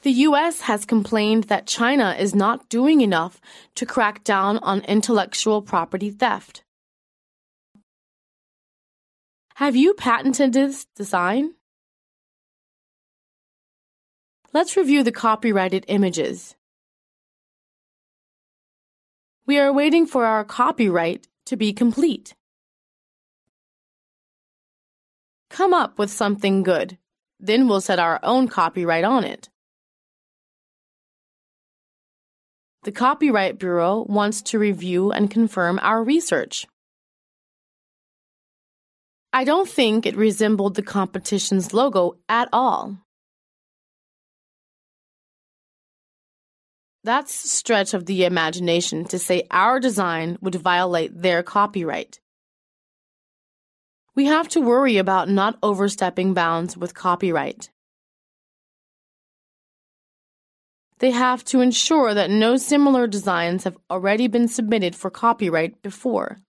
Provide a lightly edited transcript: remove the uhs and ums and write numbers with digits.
The U.S. has complained that China is not doing enough to crack down on intellectual property theft. Have you patented this design? Let's review the copyrighted images. We are waiting for our copyright to be complete. Come up with something good, then we'll set our own copyright on it. The Copyright Bureau wants to review and confirm our research. I don't think it resembled the competition's logo at all. That's a stretch of the imagination to say our design would violate their copyright. We have to worry about not overstepping bounds with copyright. They have to ensure that no similar designs have already been submitted for copyright before.